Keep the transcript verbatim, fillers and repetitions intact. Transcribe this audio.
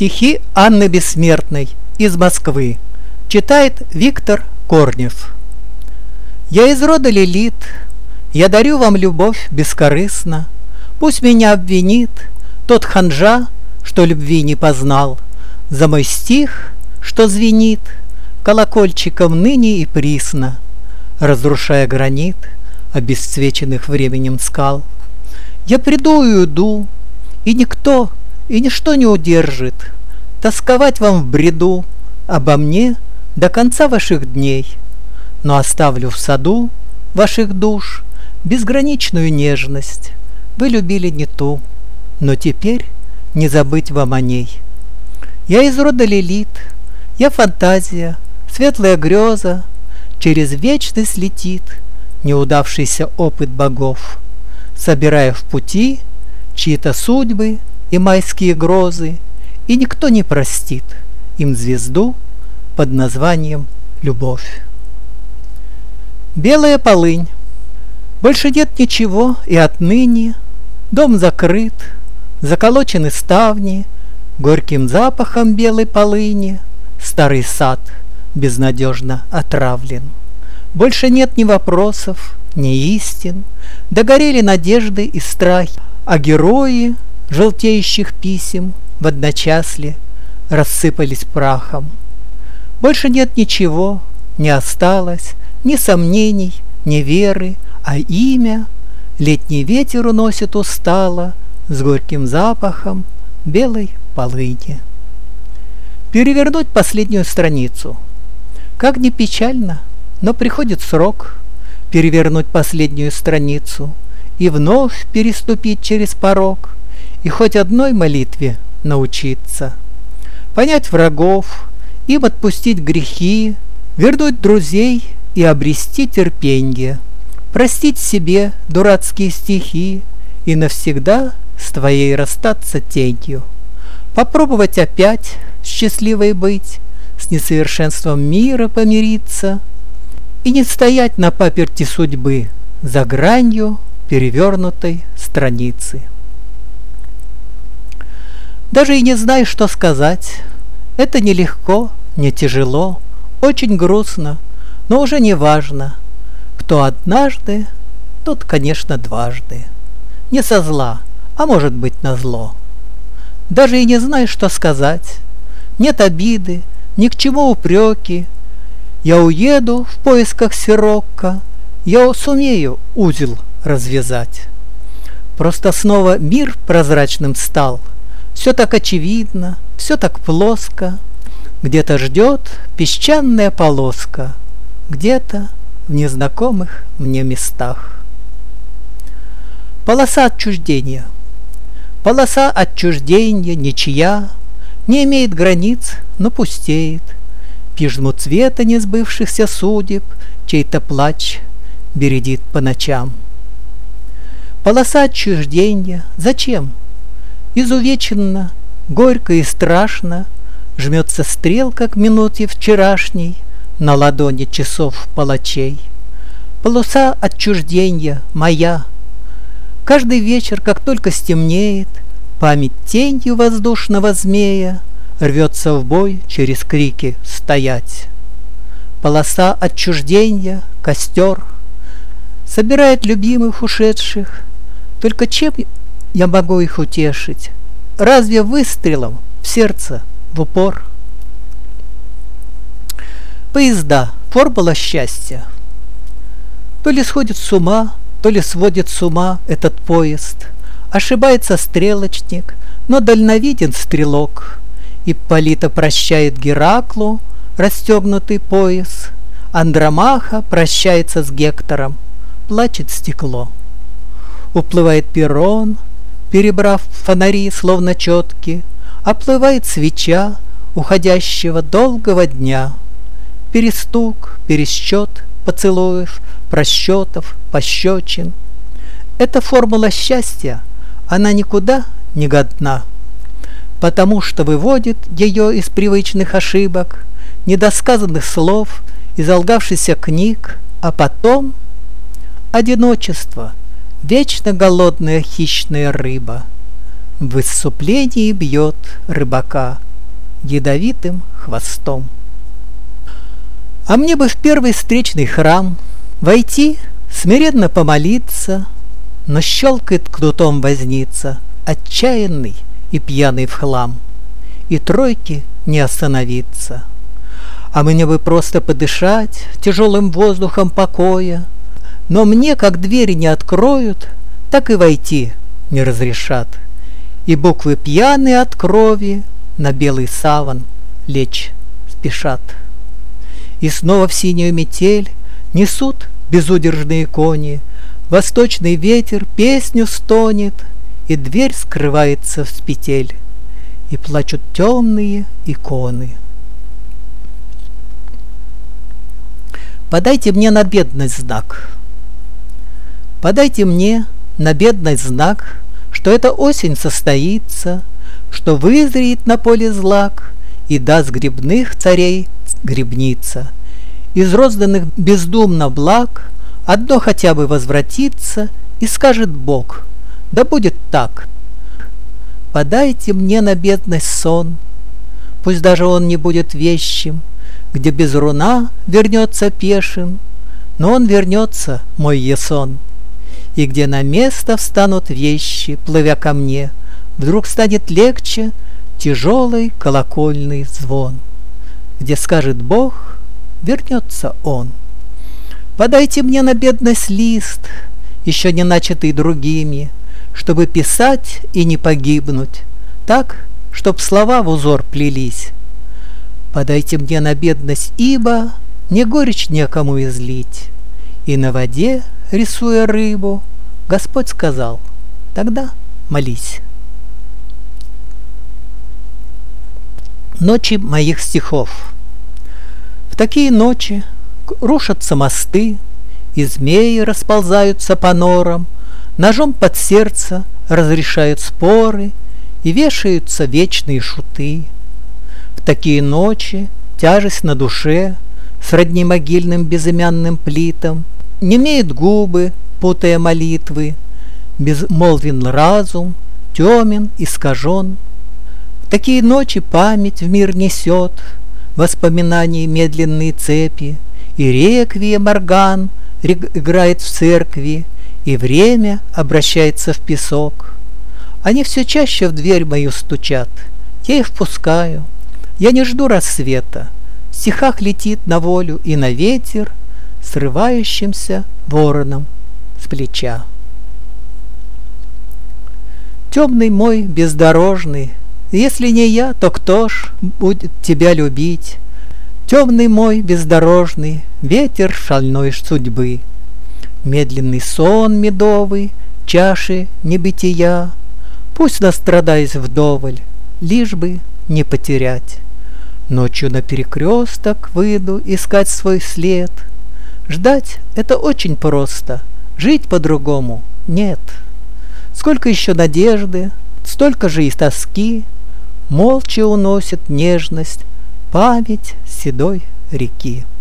Стихи Анны Бессмертной из Москвы. Читает Виктор Корнев. Я из рода Лилит, я дарю вам любовь бескорыстно. Пусть меня обвинит тот ханжа, что любви не познал, за мой стих, что звенит колокольчиком ныне и присно, разрушая гранит обесцвеченных временем скал. Я приду и уйду, и никто и ничто не удержит тосковать вам в бреду обо мне до конца ваших дней, но оставлю в саду ваших душ безграничную нежность. Вы любили не ту, но теперь не забыть вам о ней. Я из рода Лилит, я фантазия, светлая греза, через вечность летит неудавшийся опыт богов, собирая в пути чьи-то судьбы и майские грозы, и никто не простит им звезду под названием любовь. Белая полынь. Больше нет ничего, и отныне дом закрыт, заколочены ставни, горьким запахом белой полыни старый сад безнадежно отравлен. Больше нет ни вопросов, ни истин, догорели надежды и страхи, а герои желтеющих писем в одночасле рассыпались прахом. Больше нет ничего, не осталось ни сомнений, ни веры, а имя летний ветер уносит устало с горьким запахом белой полыни. Перевернуть последнюю страницу. Как ни печально, но приходит срок перевернуть последнюю страницу и вновь переступить через порог, и хоть одной молитве научиться, понять врагов, им отпустить грехи, вернуть друзей и обрести терпенье, простить себе дурацкие стихи и навсегда с твоей расстаться тенью, попробовать опять счастливой быть, с несовершенством мира помириться и не стоять на паперти судьбы за гранью перевернутой страницы. Даже и не знаешь, что сказать. Это нелегко, не тяжело, очень грустно, но уже не важно. Кто однажды, тот, конечно, дважды. Не со зла, а может быть назло. Даже и не знаешь, что сказать. Нет обиды, ни к чему упреки. Я уеду в поисках сирокко, я сумею узел развязать. Просто снова мир прозрачным стал. Все так очевидно, все так плоско. Где-то ждет песчаная полоска, где-то в незнакомых мне местах. Полоса отчуждения. Полоса отчуждения ничья, не имеет границ, но пустеет. Пижму цвета несбывшихся судеб чей-то плач бередит по ночам. Полоса отчуждения. Зачем? Изувеченно, горько и страшно жмется стрелка к минуте вчерашней на ладони часов палачей. Полоса отчуждения моя. Каждый вечер, как только стемнеет, память тенью воздушного змея рвется в бой через крики стоять. Полоса отчуждения, костер, собирает любимых ушедших. Только чем я могу их утешить? Разве выстрелом в сердце, в упор? Поезда. Формула счастья. То ли сходит с ума, то ли сводит с ума этот поезд. Ошибается стрелочник, но дальновиден стрелок. Ипполита прощает Гераклу расстегнутый пояс. Андромаха прощается с Гектором, плачет стекло. Уплывает перрон, перебрав фонари, словно четки, оплывает свеча уходящего долгого дня. Перестук, пересчет поцелуев, просчетов, пощечин. Эта формула счастья, она никуда не годна, потому что выводит ее из привычных ошибок, недосказанных слов, из алгавшихся книг, а потом одиночество, вечно голодная хищная рыба, в исступлении бьет рыбака ядовитым хвостом. А мне бы в первый встречный храм войти, смиренно помолиться, но щелкает кнутом возница, отчаянный и пьяный в хлам, и тройки не остановиться. А мне бы просто подышать тяжелым воздухом покоя, но мне, как двери не откроют, так и войти не разрешат, и буквы пьяные от крови на белый саван лечь спешат. И снова в синюю метель несут безудержные кони, восточный ветер песню стонет, и дверь скрывается в петель, и плачут темные иконы. Подайте мне на бедность знак. Подайте мне на бедность знак, что эта осень состоится, что вызреет на поле злак и даст грибных царей грибница. Из розданных бездумно благ одно хотя бы возвратится, и скажет Бог: да будет так. Подайте мне на бедность сон, пусть даже он не будет вещим, где без руна вернется пешим, но он вернется, мой Ясон, и где на место встанут вещи, плывя ко мне, вдруг станет легче тяжелый колокольный звон, где скажет Бог: вернется он. Подайте мне на бедность лист, еще не начатый другими, чтобы писать и не погибнуть, так, чтоб слова в узор плелись. Подайте мне на бедность, ибо не горечь некому излить, и на воде, рисуя рыбу, Господь сказал: тогда молись. Ночи моих стихов. В такие ночи рушатся мосты, и змеи расползаются по норам, ножом под сердце разрешают споры, и вешаются вечные шуты. В такие ночи тяжесть на душе, сродни могильным безымянным плитам, немеют губы, путая молитвы, безмолвен разум, темен, искажен. В такие ночи память в мир несет воспоминаний медленные цепи, и реквием орган играет в церкви, и время обращается в песок. Они все чаще в дверь мою стучат, я их впускаю. Я не жду рассвета, в стихах летит на волю и на ветер срывающимся вороном с плеча. Темный мой бездорожный, если не я, то кто ж будет тебя любить? Темный мой бездорожный, ветер шальной судьбы, медленный сон медовый, чаши небытия, пусть настрадаюсь вдоволь, лишь бы не потерять. Ночью на перекресток выйду искать свой след. Ждать — это очень просто, жить по-другому нет. Сколько еще надежды, столько же и тоски, молча уносит нежность память седой реки.